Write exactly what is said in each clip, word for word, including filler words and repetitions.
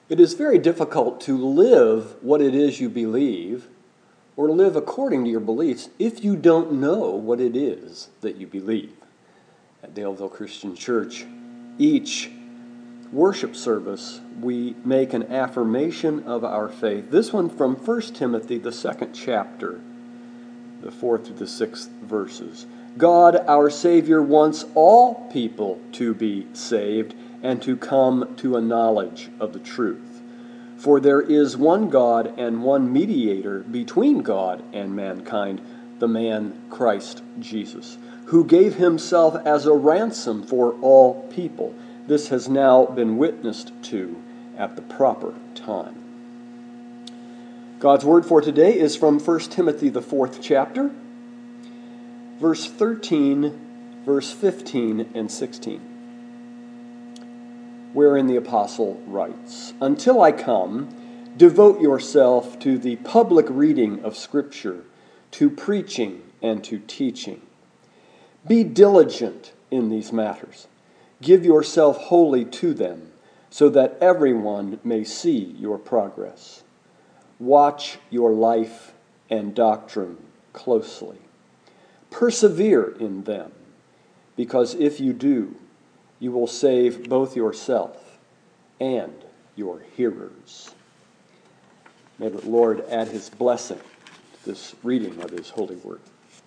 It is very difficult to live what it is you believe or live according to your beliefs if you don't know what it is that you believe. At Daleville Christian Church, each worship service, we make an affirmation of our faith. This one from First Timothy, the second chapter, the fourth through the sixth verses. God, our Savior, wants all people to be saved and to come to a knowledge of the truth. For there is one God and one mediator between God and mankind, the man Christ Jesus, who gave himself as a ransom for all people. This has now been witnessed to at the proper time. God's word for today is from First Timothy, the fourth chapter, verse thirteen, verse fifteen, and sixteen, wherein the apostle writes, "Until I come, devote yourself to the public reading of Scripture, to preaching and to teaching. Be diligent in these matters. Give yourself wholly to them, so that everyone may see your progress. Watch your life and doctrine closely. Persevere in them, because if you do, you will save both yourself and your hearers." May the Lord add his blessing to this reading of his holy word.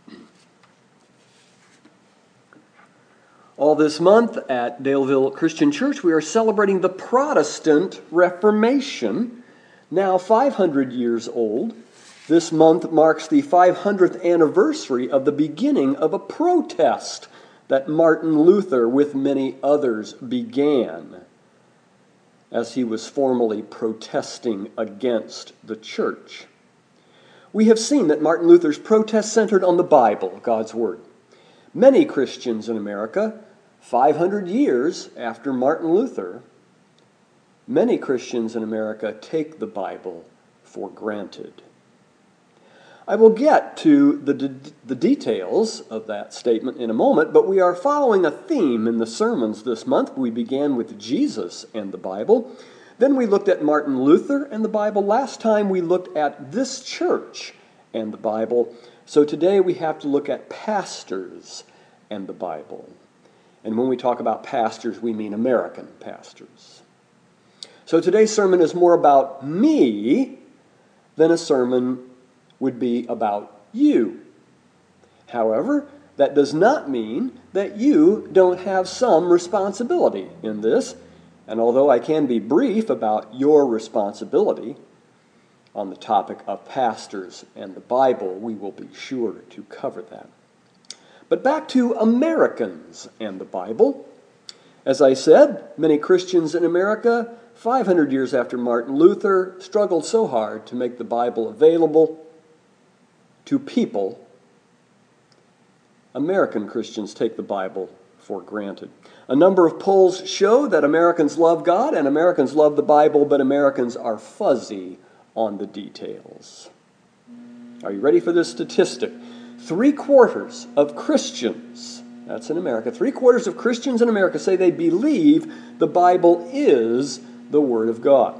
All this month at Daleville Christian Church, we are celebrating the Protestant Reformation, now five hundred years old. This month marks the five hundredth anniversary of the beginning of a protest that Martin Luther, with many others, began as he was formally protesting against the church. We have seen that Martin Luther's protest centered on the Bible, God's Word. Many Christians in America, five hundred years after Martin Luther, many Christians in America take the Bible for granted. I will get to the, de- the details of that statement in a moment, but we are following a theme in the sermons this month. We began with Jesus and the Bible. Then we looked at Martin Luther and the Bible. Last time we looked at this church and the Bible. So today we have to look at pastors and the Bible. And when we talk about pastors, we mean American pastors. So today's sermon is more about me than a sermon would be about you. However, that does not mean that you don't have some responsibility in this. And although I can be brief about your responsibility on the topic of pastors and the Bible, we will be sure to cover that. But back to Americans and the Bible. As I said, many Christians in America, five hundred years after Martin Luther, struggled so hard to make the Bible available to people. American Christians take the Bible for granted. A number of polls show that Americans love God and Americans love the Bible, but Americans are fuzzy on the details. Are you ready for this statistic? Three quarters of Christians, that's in America, three quarters of Christians in America say they believe the Bible is the Word of God.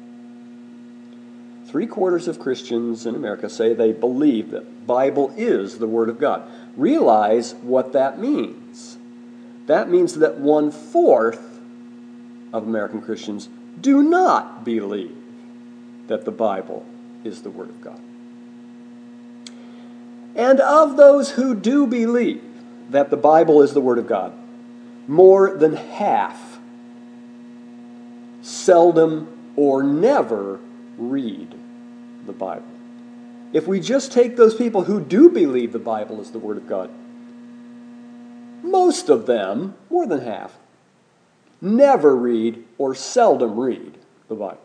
Three quarters of Christians in America say they believe that the Bible is the Word of God. Realize what that means. That means that one-fourth of American Christians do not believe that the Bible is the Word of God. And of those who do believe that the Bible is the Word of God, more than half seldom or never read the Bible. If we just take those people who do believe the Bible is the Word of God, most of them, more than half, never read or seldom read the Bible.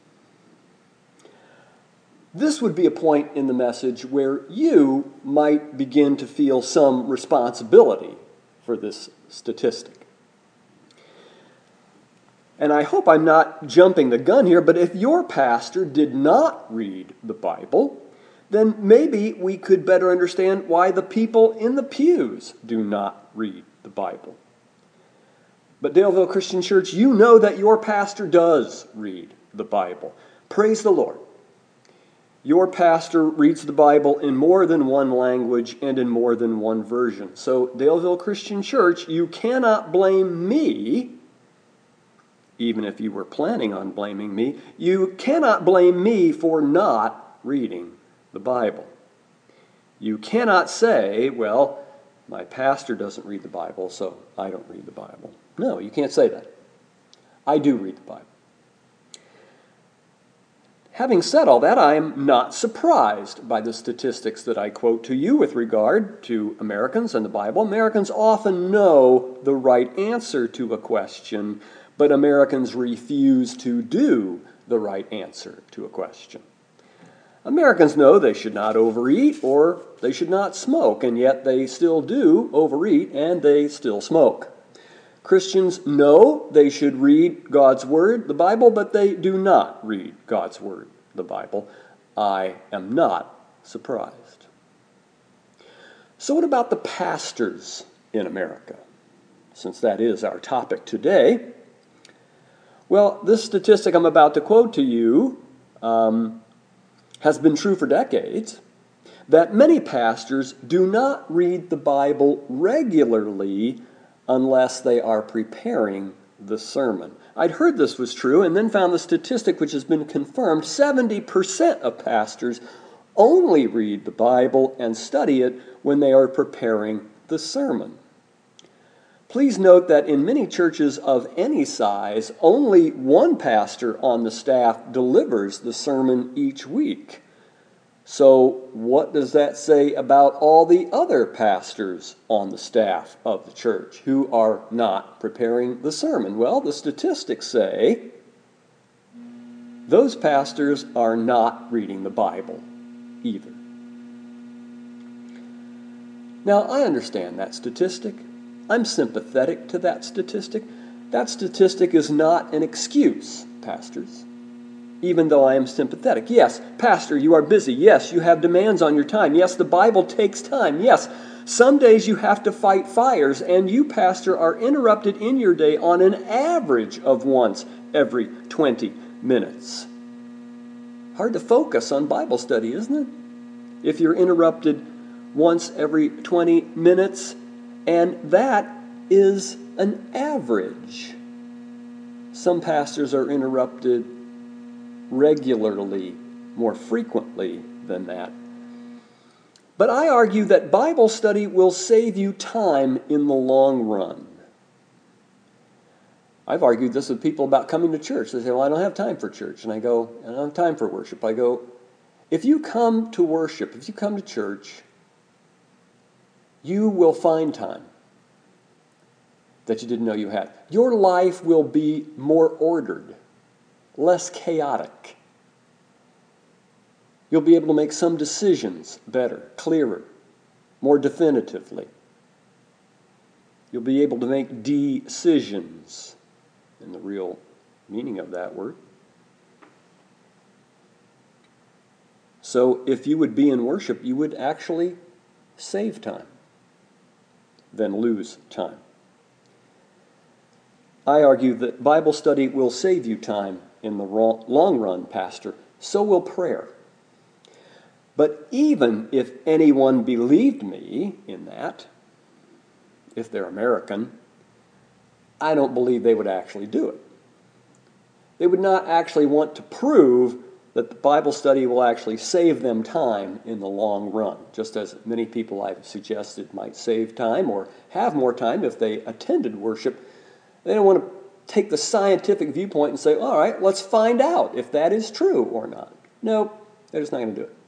This would be a point in the message where you might begin to feel some responsibility for this statistic. And I hope I'm not jumping the gun here, but if your pastor did not read the Bible, then maybe we could better understand why the people in the pews do not read the Bible. But Daleville Christian Church, you know that your pastor does read the Bible. Praise the Lord. Your pastor reads the Bible in more than one language and in more than one version. So, Daleville Christian Church, you cannot blame me, even if you were planning on blaming me, you cannot blame me for not reading the Bible. You cannot say, well, my pastor doesn't read the Bible, so I don't read the Bible. No, you can't say that. I do read the Bible. Having said all that, I am not surprised by the statistics that I quote to you with regard to Americans and the Bible. Americans often know the right answer to a question, but Americans refuse to do the right answer to a question. Americans know they should not overeat or they should not smoke, and yet they still do overeat and they still smoke. Christians know they should read God's Word, the Bible, but they do not read God's Word, the Bible. I am not surprised. So what about the pastors in America? Since that is our topic today. Well, this statistic I'm about to quote to you um, has been true for decades, that many pastors do not read the Bible regularly unless they are preparing the sermon. I'd heard this was true and then found the statistic which has been confirmed. seventy percent of pastors only read the Bible and study it when they are preparing the sermon. Please note that in many churches of any size, only one pastor on the staff delivers the sermon each week. So what does that say about all the other pastors on the staff of the church who are not preparing the sermon? Well, the statistics say those pastors are not reading the Bible either. Now, I understand that statistic. I'm sympathetic to that statistic. That statistic is not an excuse, pastors, even though I am sympathetic. Yes, pastor, you are busy. Yes, you have demands on your time. Yes, the Bible takes time. Yes, some days you have to fight fires, and you, pastor, are interrupted in your day on an average of once every twenty minutes. Hard to focus on Bible study, isn't it? If you're interrupted once every twenty minutes, and that is an average. Some pastors are interrupted regularly, more frequently than that. But I argue that Bible study will save you time in the long run. I've argued this with people about coming to church. They say, well, I don't have time for church. And I go, I don't have time for worship. I go, if you come to worship, if you come to church, you will find time that you didn't know you had. Your life will be more ordered, less chaotic. You'll be able to make some decisions better, clearer, more definitively. You'll be able to make decisions, in the real meaning of that word. So if you would be in worship, you would actually save time than lose time. I argue that Bible study will save you time in the long run, pastor. So will prayer. But even if anyone believed me in that, if they're American, I don't believe they would actually do it. They would not actually want to prove that the Bible study will actually save them time in the long run, just as many people I've suggested might save time or have more time if they attended worship. They don't want to take the scientific viewpoint and say, all right, let's find out if that is true or not. No, they're just not going to do it.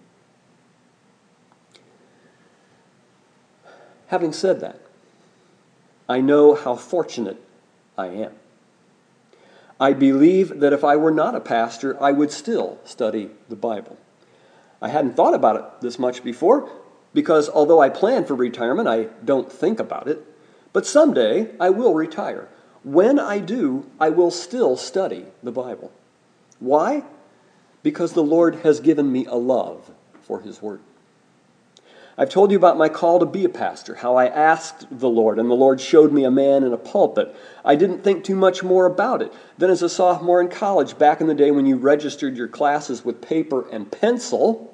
Having said that, I know how fortunate I am. I believe that if I were not a pastor, I would still study the Bible. I hadn't thought about it this much before, because although I plan for retirement, I don't think about it. But someday I will retire. When I do, I will still study the Bible. Why? Because the Lord has given me a love for His Word. I've told you about my call to be a pastor, how I asked the Lord, and the Lord showed me a man in a pulpit. I didn't think too much more about it. Then as a sophomore in college, back in the day when you registered your classes with paper and pencil,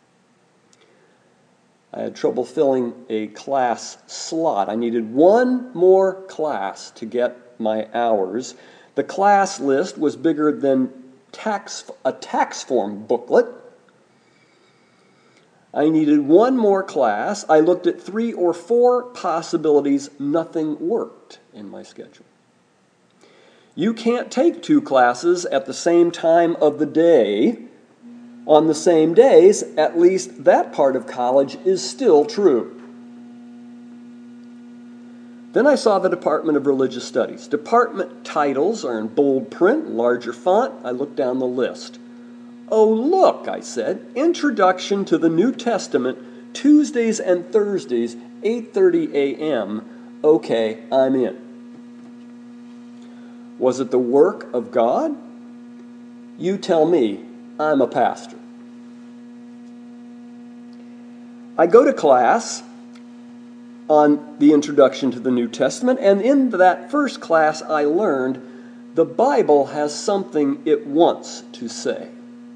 I had trouble filling a class slot. I needed one more class to get my hours. The class list was bigger than tax a tax form booklet. I needed one more class. I looked at three or four possibilities. Nothing worked in my schedule. You can't take two classes at the same time of the day on the same days. At least that part of college is still true. Then I saw the Department of Religious Studies. Department titles are in bold print, larger font. I looked down the list. Oh, look, I said, Introduction to the New Testament, Tuesdays and Thursdays, eight thirty a.m. Okay, I'm in. Was it the work of God? You tell me. I'm a pastor. I go to class on the Introduction to the New Testament, and in that first class I learned the Bible has something it wants to say.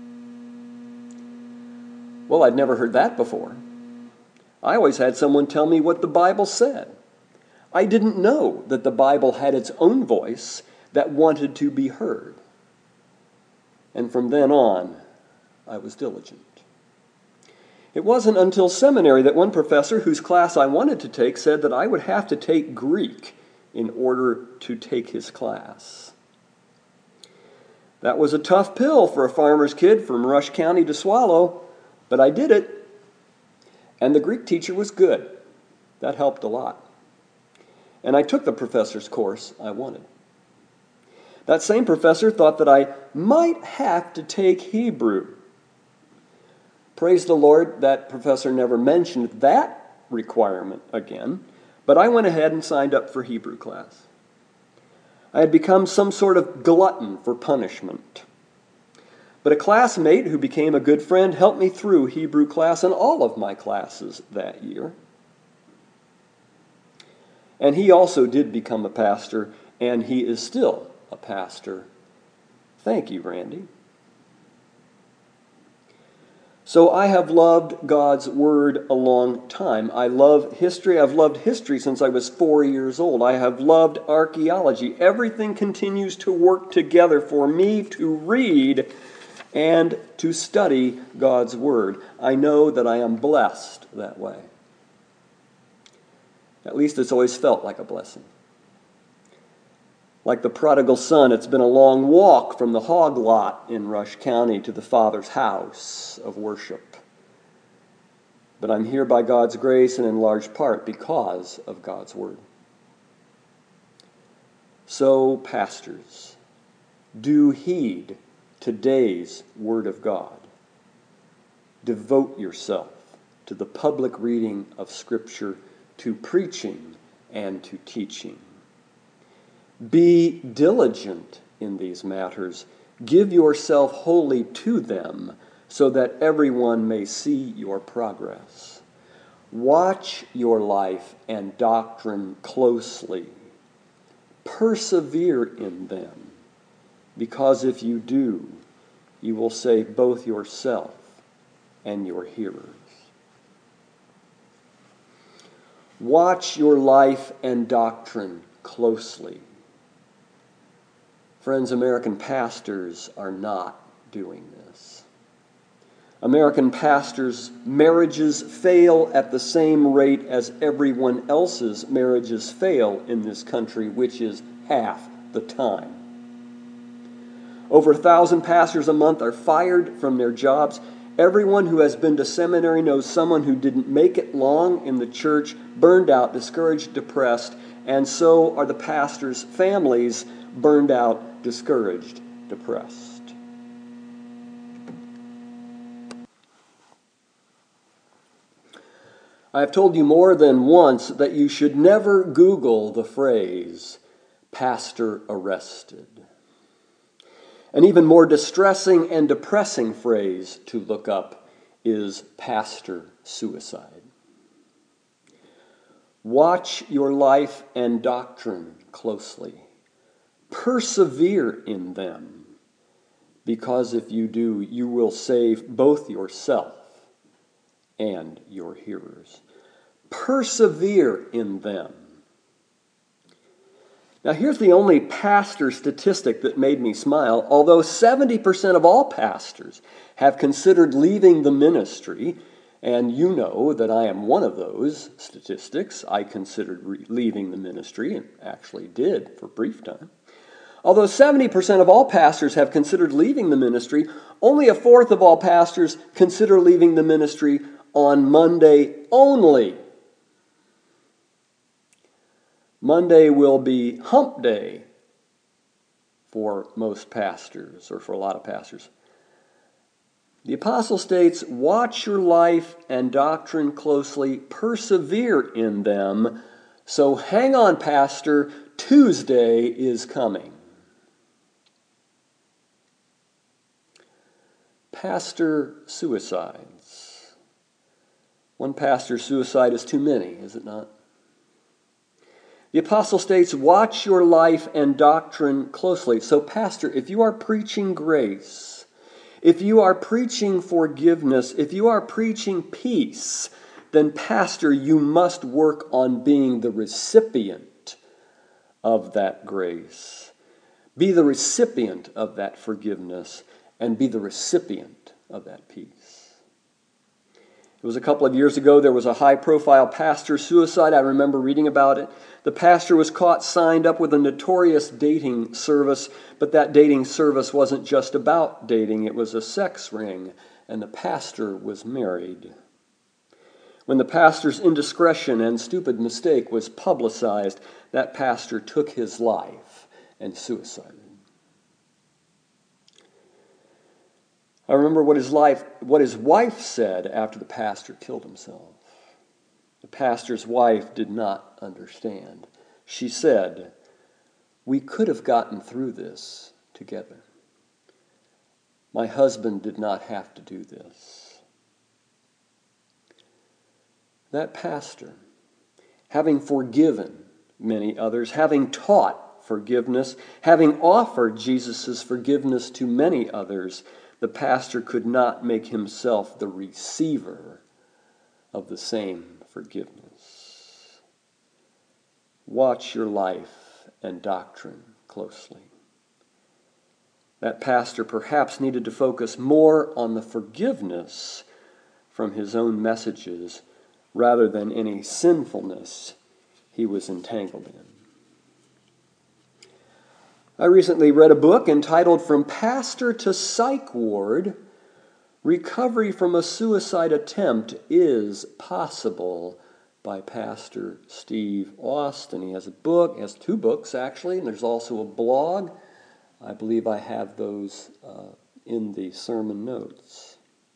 Well, I'd never heard that before. I always had someone tell me what the Bible said. I didn't know that the Bible had its own voice that wanted to be heard. And from then on, I was diligent. It wasn't until seminary that one professor whose class I wanted to take said that I would have to take Greek in order to take his class. That was a tough pill for a farmer's kid from Rush County to swallow, but I did it. And the Greek teacher was good. That helped a lot. And I took the professor's course I wanted. That same professor thought that I might have to take Hebrew. Praise the Lord, that professor never mentioned that requirement again, but I went ahead and signed up for Hebrew class. I had become some sort of glutton for punishment. But a classmate who became a good friend helped me through Hebrew class and all of my classes that year. And he also did become a pastor, and he is still a pastor. Thank you, Randy. So I have loved God's Word a long time. I love history. I've loved history since I was four years old. I have loved archaeology. Everything continues to work together for me to read and to study God's Word. I know that I am blessed that way. At least it's always felt like a blessing. Like the prodigal son, it's been a long walk from the hog lot in Rush County to the Father's house of worship. But I'm here by God's grace and in large part because of God's Word. So, pastors, do heed today's Word of God. Devote yourself to the public reading of Scripture, to preaching and to teaching. Be diligent in these matters. Give yourself wholly to them so that everyone may see your progress. Watch your life and doctrine closely. Persevere in them, because if you do, you will save both yourself and your hearers. Watch your life and doctrine closely. Friends, American pastors are not doing this. American pastors' marriages fail at the same rate as everyone else's marriages fail in this country, which is half the time. Over a thousand pastors a month are fired from their jobs. Everyone who has been to seminary knows someone who didn't make it long in the church, burned out, discouraged, depressed, and so are the pastors' families, burned out, discouraged, depressed. I have told you more than once that you should never Google the phrase, pastor arrested. An even more distressing and depressing phrase to look up is pastor suicide. Watch your life and doctrine closely. Persevere in them, because if you do, you will save both yourself and your hearers. Persevere in them. Now, here's the only pastor statistic that made me smile. Although seventy percent of all pastors have considered leaving the ministry, and you know that I am one of those statistics. I considered re- leaving the ministry, and actually did for a brief time. Although seventy percent of all pastors have considered leaving the ministry, only a fourth of all pastors consider leaving the ministry on Monday only. Monday will be hump day for most pastors, or for a lot of pastors. The apostle states, watch your life and doctrine closely, persevere in them. So hang on, pastor, Tuesday is coming. Pastor suicides. One pastor suicide is too many, is it not? The apostle states, watch your life and doctrine closely. So, pastor, if you are preaching grace, if you are preaching forgiveness, if you are preaching peace, then, pastor, you must work on being the recipient of that grace. Be the recipient of that forgiveness, and be the recipient of that peace. It was a couple of years ago, there was a high-profile pastor suicide. I remember reading about it. The pastor was caught signed up with a notorious dating service, but that dating service wasn't just about dating. It was a sex ring, and the pastor was married. When the pastor's indiscretion and stupid mistake was publicized, that pastor took his life and suicided. I remember what his life, what his wife said after the pastor killed himself. The pastor's wife did not understand. She said, "We could have gotten through this together. My husband did not have to do this." That pastor, having forgiven many others, having taught forgiveness, having offered Jesus' forgiveness to many others, the pastor could not make himself the receiver of the same forgiveness. Watch your life and doctrine closely. That pastor perhaps needed to focus more on the forgiveness from his own messages rather than any sinfulness he was entangled in. I recently read a book entitled From Pastor to Psych Ward, Recovery from a Suicide Attempt is Possible, by Pastor Steve Austin. He has a book, he has two books actually, and there's also a blog. I believe I have those uh, in the sermon notes.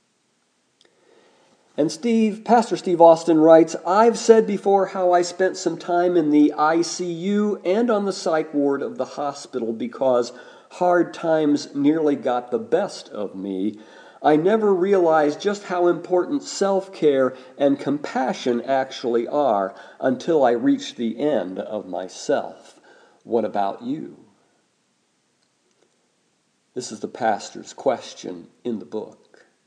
And Steve, Pastor Steve Austin writes, "I've said before how I spent some time in the I C U and on the psych ward of the hospital because hard times nearly got the best of me. I never realized just how important self-care and compassion actually are until I reached the end of myself. What about you?" This is the pastor's question in the book.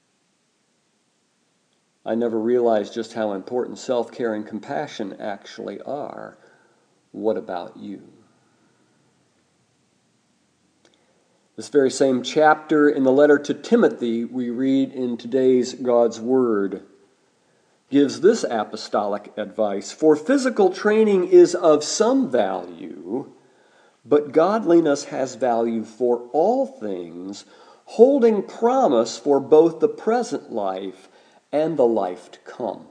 I never realized just how important self-care and compassion actually are. What about you? This very same chapter in the letter to Timothy we read in today's God's Word gives this apostolic advice. "For physical training is of some value, but godliness has value for all things, holding promise for both the present life and the life to come."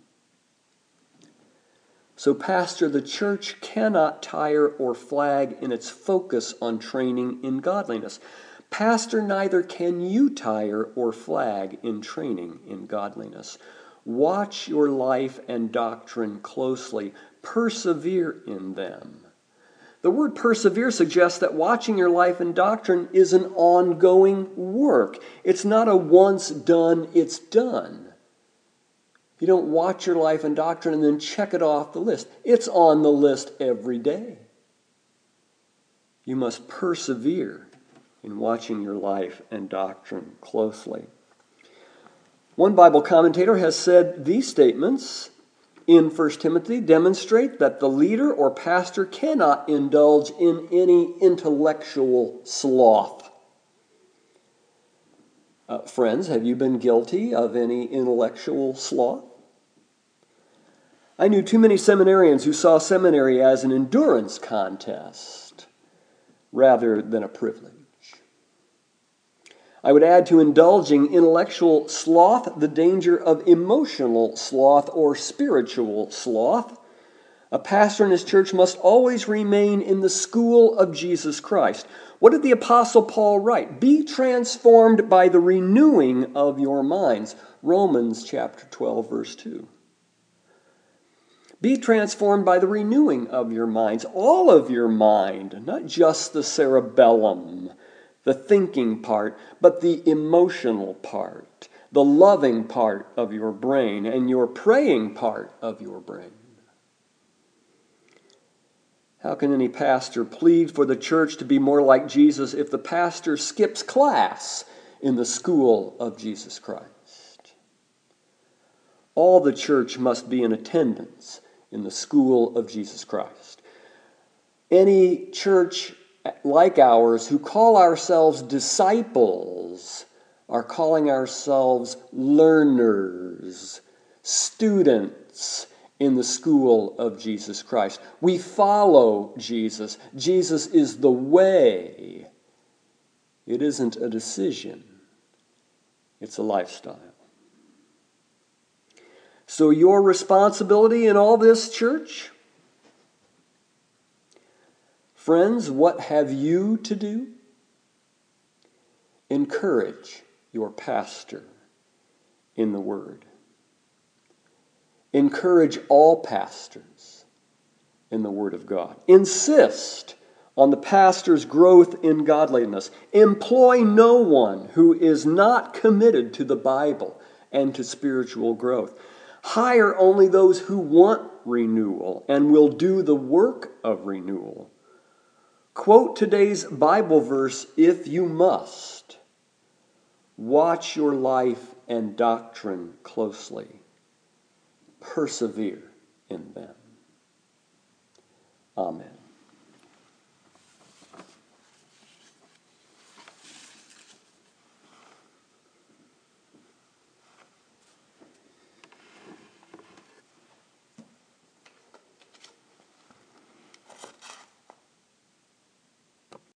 So, Pastor, the church cannot tire or flag in its focus on training in godliness. Pastor, neither can you tire or flag in training in godliness. Watch your life and doctrine closely. Persevere in them. The word persevere suggests that watching your life and doctrine is an ongoing work. It's not a once done, it's done. You don't watch your life and doctrine and then check it off the list. It's on the list every day. You must persevere in watching your life and doctrine closely. One Bible commentator has said these statements in First Timothy demonstrate that the leader or pastor cannot indulge in any intellectual sloth. Uh, friends, have you been guilty of any intellectual sloth? I knew too many seminarians who saw seminary as an endurance contest rather than a privilege. I would add to indulging intellectual sloth the danger of emotional sloth or spiritual sloth. A pastor in his church must always remain in the school of Jesus Christ. What did the Apostle Paul write? Be transformed by the renewing of your minds. Romans chapter twelve, verse two. Be transformed by the renewing of your minds, all of your mind, not just the cerebellum, the thinking part, but the emotional part, the loving part of your brain, and your praying part of your brain. How can any pastor plead for the church to be more like Jesus if the pastor skips class in the school of Jesus Christ? All the church must be in attendance in the school of Jesus Christ. Any church like ours who call ourselves disciples are calling ourselves learners, students in the school of Jesus Christ. We follow Jesus. Jesus is the way. It isn't a decision. It's a lifestyle. So your responsibility in all this, church? Friends, what have you to do? Encourage your pastor in the Word. Encourage all pastors in the Word of God. Insist on the pastor's growth in godliness. Employ no one who is not committed to the Bible and to spiritual growth. Hire only those who want renewal and will do the work of renewal. Quote today's Bible verse if you must. Watch your life and doctrine closely. Persevere in them. Amen.